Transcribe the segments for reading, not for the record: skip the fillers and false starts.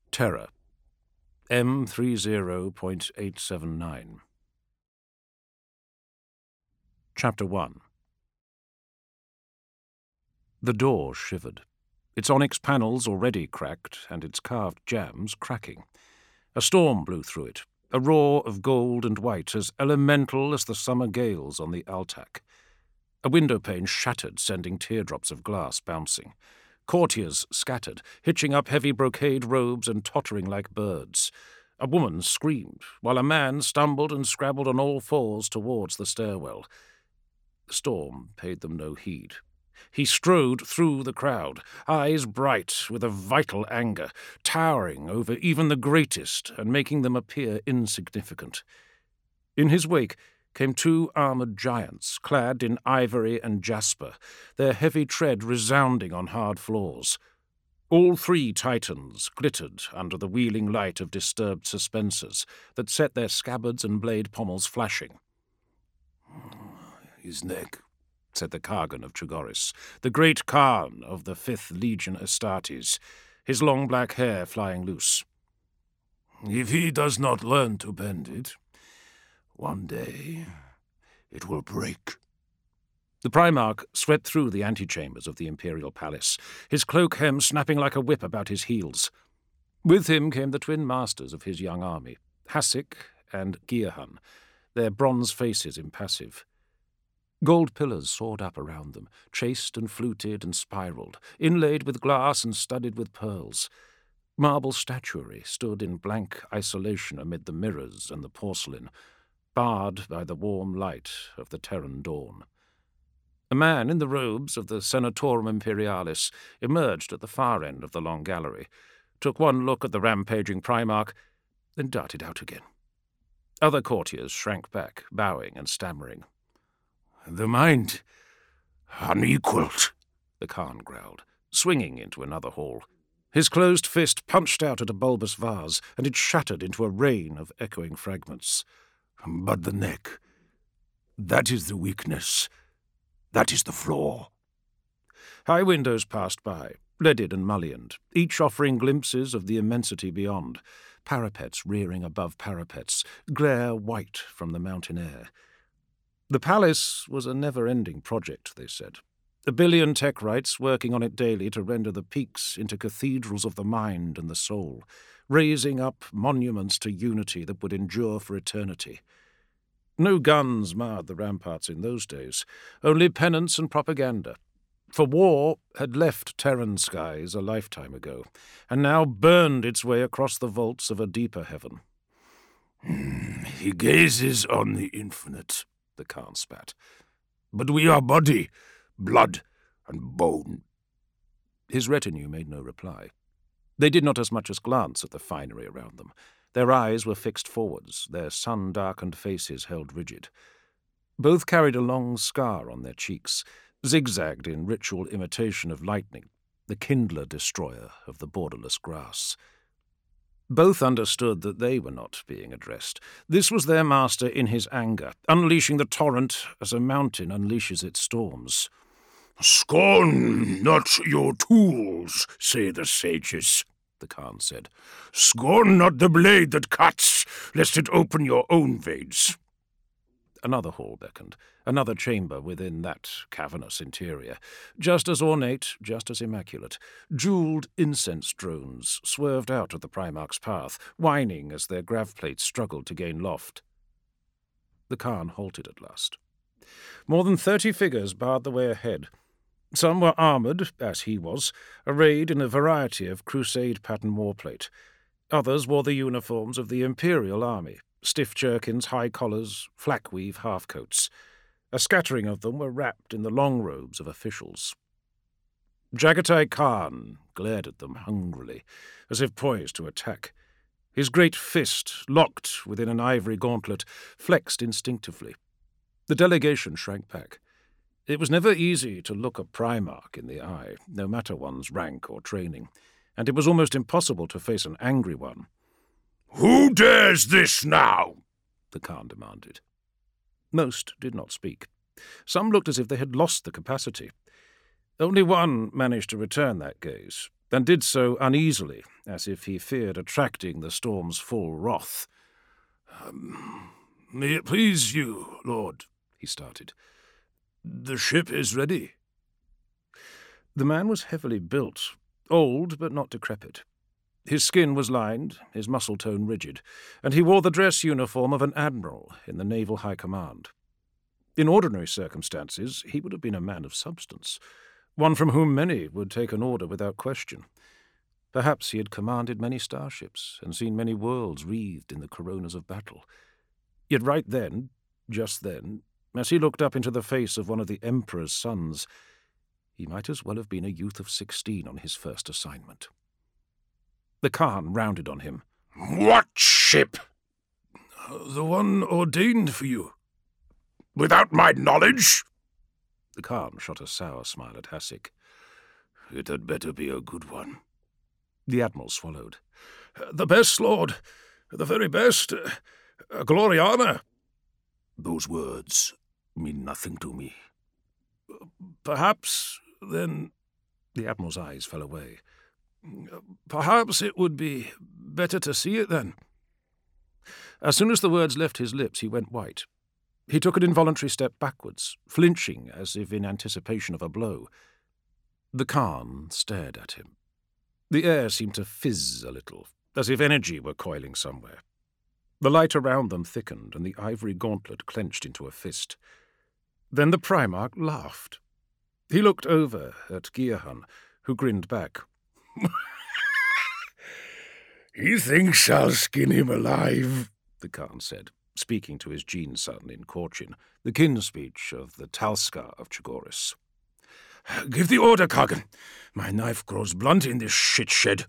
Terror. M30.879. Chapter 1. The door shivered, its onyx panels already cracked and its carved jambs cracking. A storm blew through it, a roar of gold and white as elemental as the summer gales on the Altac. A window pane shattered, sending teardrops of glass bouncing. Courtiers scattered, hitching up heavy brocade robes and tottering like birds. A woman screamed, while a man stumbled and scrabbled on all fours towards the stairwell. The storm paid them no heed. He strode through the crowd, eyes bright with a vital anger, towering over even the greatest and making them appear insignificant. In his wake came two armoured giants, clad in ivory and jasper, their heavy tread resounding on hard floors. All three titans glittered under the wheeling light of disturbed suspensors that set their scabbards and blade pommels flashing. "His neck," said the Kargan of Trigoris, the great Khan of the 5th Legion Astartes, his long black hair flying loose. "If he does not learn to bend it, one day it will break." The Primarch swept through the antechambers of the Imperial Palace, his cloak hem snapping like a whip about his heels. With him came the twin masters of his young army, Hasik and Gearhan, their bronze faces impassive. Gold pillars soared up around them, chased and fluted and spiralled, inlaid with glass and studded with pearls. Marble statuary stood in blank isolation amid the mirrors and the porcelain, barred by the warm light of the Terran dawn. A man in the robes of the Senatorum Imperialis emerged at the far end of the long gallery, took one look at the rampaging Primarch, then darted out again. Other courtiers shrank back, bowing and stammering. "The mind, unequalled," the Khan growled, swinging into another hall. His closed fist punched out at a bulbous vase, and it shattered into a rain of echoing fragments. "But the neck, that is the weakness. That is the flaw." High windows passed by, leaded and mullioned, each offering glimpses of the immensity beyond, parapets rearing above parapets, glare white from the mountain air. The palace was a never-ending project, they said. 1 billion Techrites working on it daily to render the peaks into cathedrals of the mind and the soul, raising up monuments to unity that would endure for eternity. No guns marred the ramparts in those days, only penance and propaganda. For war had left Terran skies a lifetime ago, and now burned its way across the vaults of a deeper heaven. "He gazes on the infinite," the Khan spat. "But we are body, blood, and bone." His retinue made no reply. They did not as much as glance at the finery around them. Their eyes were fixed forwards, their sun-darkened faces held rigid. Both carried a long scar on their cheeks, zigzagged in ritual imitation of lightning, the kindler-destroyer of the borderless grass. Both understood that they were not being addressed. This was their master in his anger, unleashing the torrent as a mountain unleashes its storms. "Scorn not your tools, say the sages," the Khan said. "Scorn not the blade that cuts, lest it open your own veins." Another hall beckoned, another chamber within that cavernous interior, just as ornate, just as immaculate. Jewelled incense drones swerved out of the Primarch's path, whining as their grav plates struggled to gain loft. The Khan halted at last. More than 30 figures barred the way ahead. Some were armoured, as he was, arrayed in a variety of crusade-pattern warplate. Others wore the uniforms of the Imperial Army, stiff jerkins, high collars, flak-weave half-coats. A scattering of them were wrapped in the long robes of officials. Jagatai Khan glared at them hungrily, as if poised to attack. His great fist, locked within an ivory gauntlet, flexed instinctively. The delegation shrank back. It was never easy to look a Primarch in the eye, no matter one's rank or training, and it was almost impossible to face an angry one. "Who dares this now?" the Khan demanded. Most did not speak. Some looked as if they had lost the capacity. Only one managed to return that gaze, and did so uneasily, as if he feared attracting the storm's full wrath. May it please you, Lord, he started. The ship is ready. The man was heavily built, old but not decrepit. His skin was lined, his muscle tone rigid, and he wore the dress uniform of an admiral in the Naval High Command. In ordinary circumstances, he would have been a man of substance, one from whom many would take an order without question. Perhaps he had commanded many starships and seen many worlds wreathed in the coronas of battle. Yet right then, just then, as he looked up into the face of one of the Emperor's sons, he might as well have been a youth of 16 on his first assignment. The Khan rounded on him. What ship? The one ordained for you. Without my knowledge? The Khan shot a sour smile at Hasek. It had better be a good one. The Admiral swallowed. The best, Lord. The very best. Gloriana. Those words mean nothing to me. Perhaps, then... The Admiral's eyes fell away. Perhaps it would be better to see it then. As soon as the words left his lips, he went white. He took an involuntary step backwards, flinching as if in anticipation of a blow. The Khan stared at him. The air seemed to fizz a little, as if energy were coiling somewhere. The light around them thickened, and the ivory gauntlet clenched into a fist. Then the Primarch laughed. He looked over at Gearhan, who grinned back. He thinks I'll skin him alive, the Khan said, speaking to his Gene son in Korchin, the kin speech of the Talskar of Chogoris. Give the order, Kargan. My knife grows blunt in this shit-shed.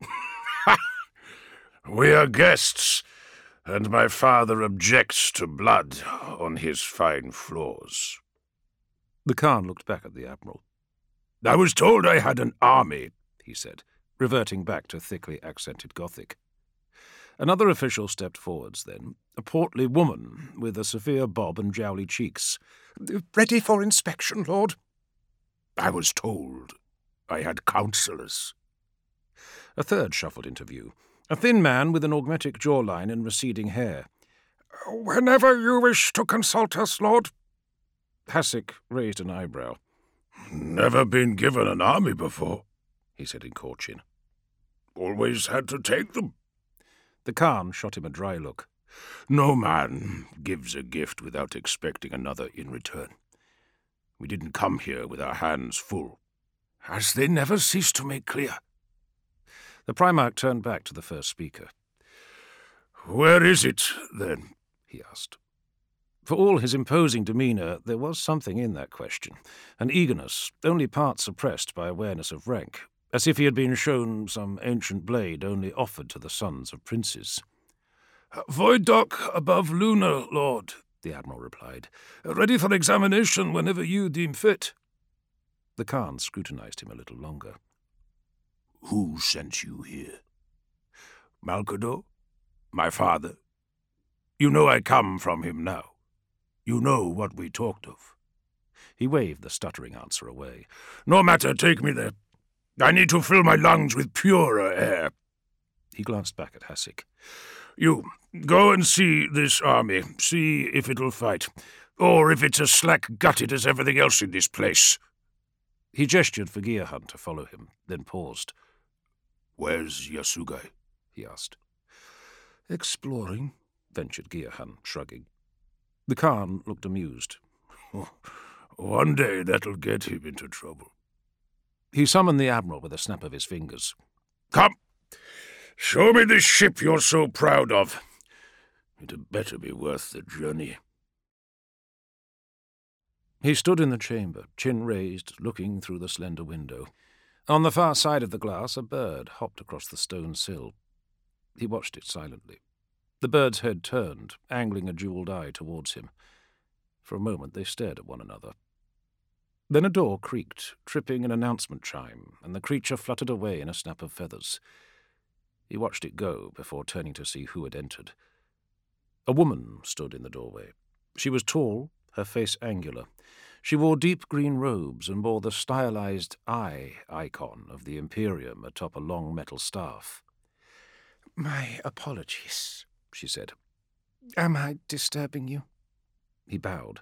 We are guests, and my father objects to blood on his fine floors. The Khan looked back at the Admiral. I was told I had an army, he said, reverting back to thickly accented Gothic. Another official stepped forwards then, a portly woman with a severe bob and jowly cheeks. Ready for inspection, Lord? I was told I had counsellors. A third shuffled into view, a thin man with an augmetic jawline and receding hair. Whenever you wish to consult us, Lord. Hasek raised an eyebrow. Never been given an army before, he said in Korchin. Always had to take them. The Khan shot him a dry look. No man gives a gift without expecting another in return. We didn't come here with our hands full, as they never cease to make clear. The Primarch turned back to the first speaker. Where is it, then? He asked. For all his imposing demeanour, there was something in that question, an eagerness, only part suppressed by awareness of rank, as if he had been shown some ancient blade only offered to the sons of princes. Void dock above Luna, Lord, the Admiral replied. Ready for examination whenever you deem fit. The Khan scrutinized him a little longer. Who sent you here? Malcador? My father? You know I come from him now. You know what we talked of. He waved the stuttering answer away. No matter, take me there. I need to fill my lungs with purer air. He glanced back at Hasek. You, go and see this army. See if it'll fight. Or if it's as slack-gutted as everything else in this place. He gestured for Gearhan to follow him, then paused. Where's Yasugai? He asked. Exploring, ventured Gearhan, shrugging. The Khan looked amused. One day that'll get him into trouble. He summoned the Admiral with a snap of his fingers. Come! Show me this ship you're so proud of. It had better be worth the journey. He stood in the chamber, chin raised, looking through the slender window. On the far side of the glass, a bird hopped across the stone sill. He watched it silently. The bird's head turned, angling a jewelled eye towards him. For a moment they stared at one another. Then a door creaked, tripping an announcement chime, and the creature fluttered away in a snap of feathers. He watched it go before turning to see who had entered. A woman stood in the doorway. She was tall, her face angular. She wore deep green robes and bore the stylized eye icon of the Imperium atop a long metal staff. "My apologies," she said. "Am I disturbing you?" He bowed.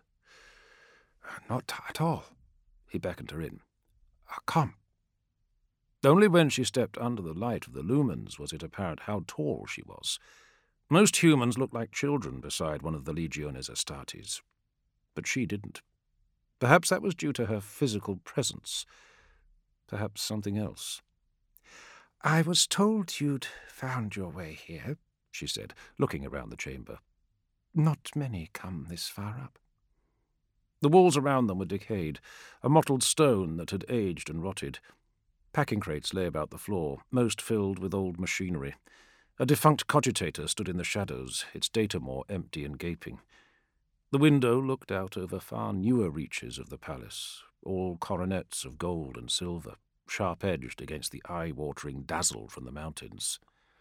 "Not at all." He beckoned her in. "Come." Only when she stepped under the light of the lumens was it apparent how tall she was. Most humans looked like children beside one of the Legiones Astartes, but she didn't. Perhaps that was due to her physical presence. Perhaps something else. "I was told you'd found your way here," she said, looking around the chamber. "Not many come this far up." The walls around them were decayed, a mottled stone that had aged and rotted. Packing crates lay about the floor, most filled with old machinery. A defunct cogitator stood in the shadows, its datamore empty and gaping. The window looked out over far newer reaches of the palace, all coronets of gold and silver, sharp-edged against the eye-watering dazzle from the mountains.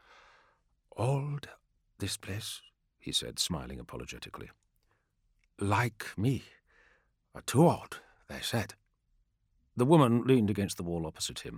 "Old, this place," he said, smiling apologetically. "Like me. Too old, they said." The woman leaned against the wall opposite him.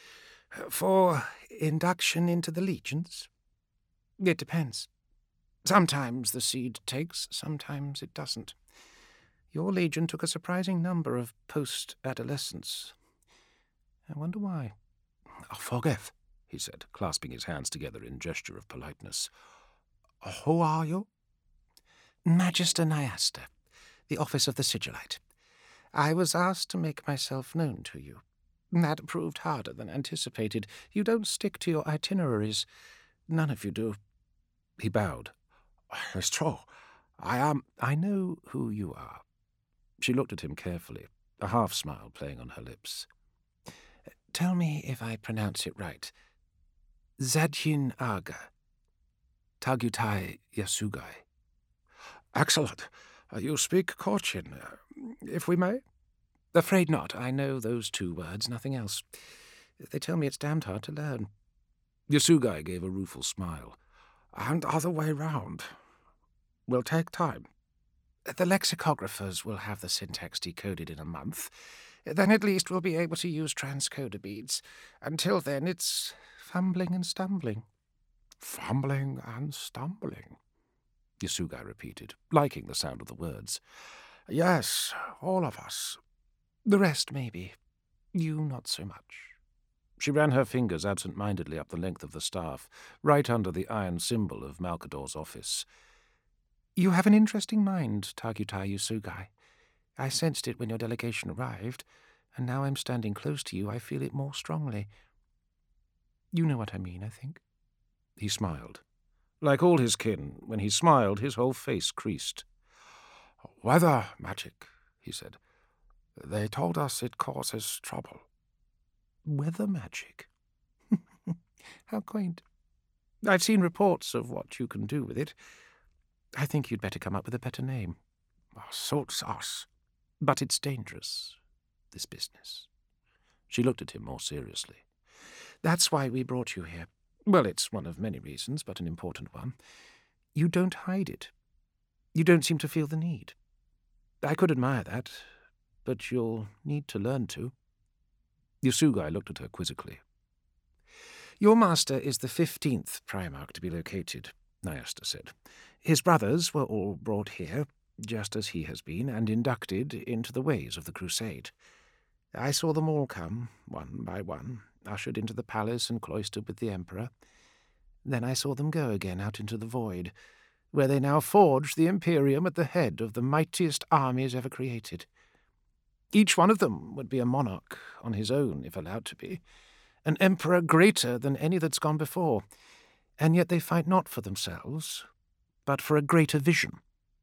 "For induction into the legions? It depends. Sometimes the seed takes, sometimes it doesn't. Your legion took a surprising number of post-adolescents. I wonder why." "Forgive," he said, clasping his hands together in gesture of politeness. "Who are you?" "Magister Naiaster, the office of the Sigillite. I was asked to make myself known to you. That proved harder than anticipated. You don't stick to your itineraries. None of you do." He bowed. "It's true. I know who you are." She looked at him carefully, a half-smile playing on her lips. "Tell me if I pronounce it right. Zadyin Aga. Tagutai Yasugai." "Excellent. You speak Korchin, if we may?" "Afraid not. I know those two words, nothing else. They tell me it's damned hard to learn." Yasugai gave a rueful smile. "And other way round. Will take time." "The lexicographers will have the syntax decoded in a month. Then at least we'll be able to use transcoder beads. Until then, it's fumbling and stumbling." "Fumbling and stumbling," Yasugai repeated, liking the sound of the words. "Yes, all of us. The rest, maybe. You, not so much." She ran her fingers absent-mindedly up the length of the staff, right under the iron symbol of Malcador's office. "You have an interesting mind, Tagutai Yasugai. I sensed it when your delegation arrived, and now I'm standing close to you, I feel it more strongly. You know what I mean, I think." He smiled. Like all his kin, when he smiled, his whole face creased. "Weather magic," he said. "They told us it causes trouble." "Weather magic? How quaint. I've seen reports of what you can do with it. I think you'd better come up with a better name." "Suits us." "But it's dangerous, this business." She looked at him more seriously. "That's why we brought you here. Well, it's one of many reasons, but an important one. You don't hide it. You don't seem to feel the need. I could admire that, but you'll need to learn to." Yasugai looked at her quizzically. "Your master is the 15th Primarch to be located," Naiaster said. "His brothers were all brought here, just as he has been, and inducted into the ways of the Crusade. I saw them all come, one by one, ushered into the palace and cloistered with the Emperor. Then I saw them go again out into the void, where they now forge the Imperium at the head of the mightiest armies ever created. Each one of them would be a monarch on his own, if allowed to be, an emperor greater than any that's gone before, and yet they fight not for themselves, but for a greater vision.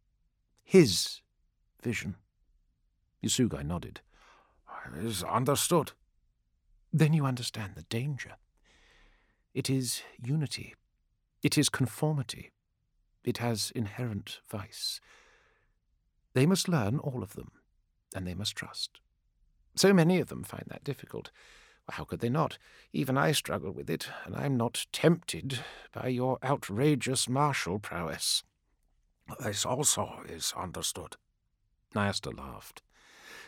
His vision." Yasugai nodded. "Is understood." "Then you understand the danger. It is unity. It is conformity. It has inherent vice. They must learn, all of them, and they must trust. So many of them find that difficult. How could they not? Even I struggle with it, and I'm not tempted by your outrageous martial prowess." "This also is understood." Naiaster laughed.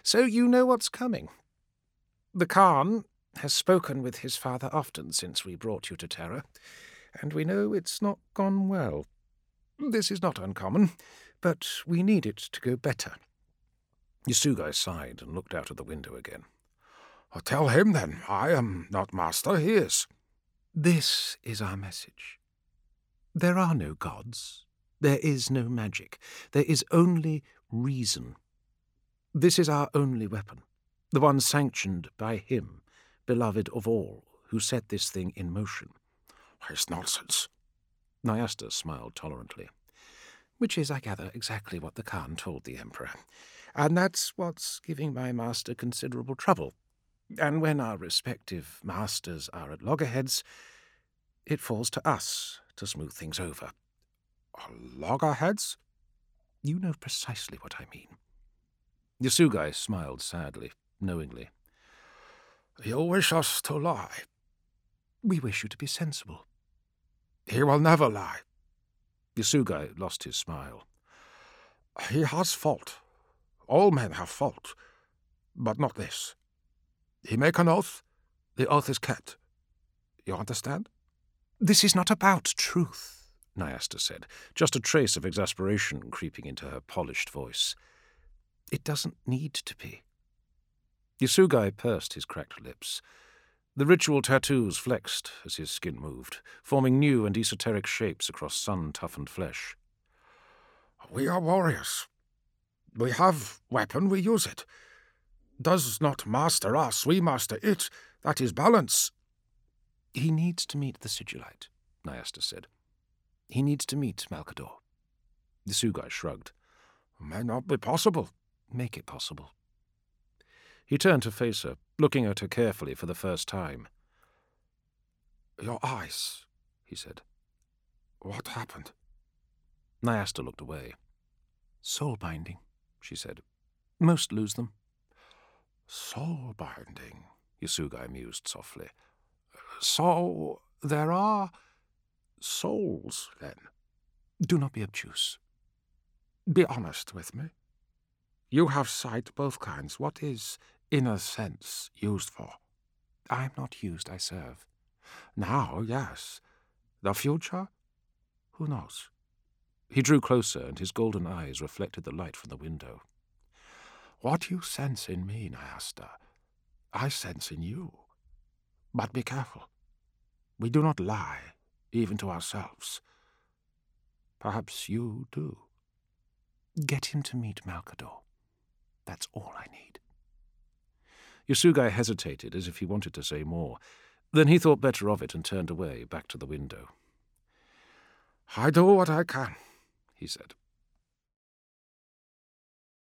So you know what's coming. The Khan has spoken with his father often since we brought you to Terra, and we know it's not gone well. This is not uncommon, but we need it to go better. Yasugai sighed and looked out of the window again. Tell him, then. I am not master, he is. This is our message. There are no gods. There is no magic. There is only reason. This is our only weapon, the one sanctioned by him, beloved of all, who set this thing in motion. It's nonsense. Nyasta smiled tolerantly. Which is, I gather, exactly what the Khan told the Emperor. And that's what's giving my master considerable trouble. And when our respective masters are at loggerheads, it falls to us to smooth things over. Loggerheads? You know precisely what I mean. Yasugai smiled sadly, knowingly. You wish us to lie. We wish you to be sensible. He will never lie. Yasugai lost his smile. He has fault. All men have fault. But not this. He make an oath. The oath is kept. You understand? This is not about truth, Nyasta said, just a trace of exasperation creeping into her polished voice. It doesn't need to be. Yasugai pursed his cracked lips. The ritual tattoos flexed as his skin moved, forming new and esoteric shapes across sun-toughened flesh. We are warriors. We have weapon, we use it. Does not master us, we master it. That is balance. He needs to meet the Sigillite, Nyasta said. He needs to meet Malcador. Yasugai shrugged. May not be possible. Make it possible. He turned to face her, looking at her carefully for the first time. Your eyes, he said. What happened? Nyasta looked away. Soul binding, she said. Most lose them. Soul binding, Yasugai mused softly. So there are souls, then? Do not be obtuse. Be honest with me. You have sight both kinds. What is inner sense used for? I am not used, I serve. Now, yes. The future? Who knows? He drew closer, and his golden eyes reflected the light from the window. What you sense in me, Nyasta, I sense in you. But be careful. We do not lie, even to ourselves. Perhaps you do. Get him to meet Malcador. That's all I need. Yasugai hesitated, as if he wanted to say more. Then he thought better of it and turned away, back to the window. I do what I can, he said.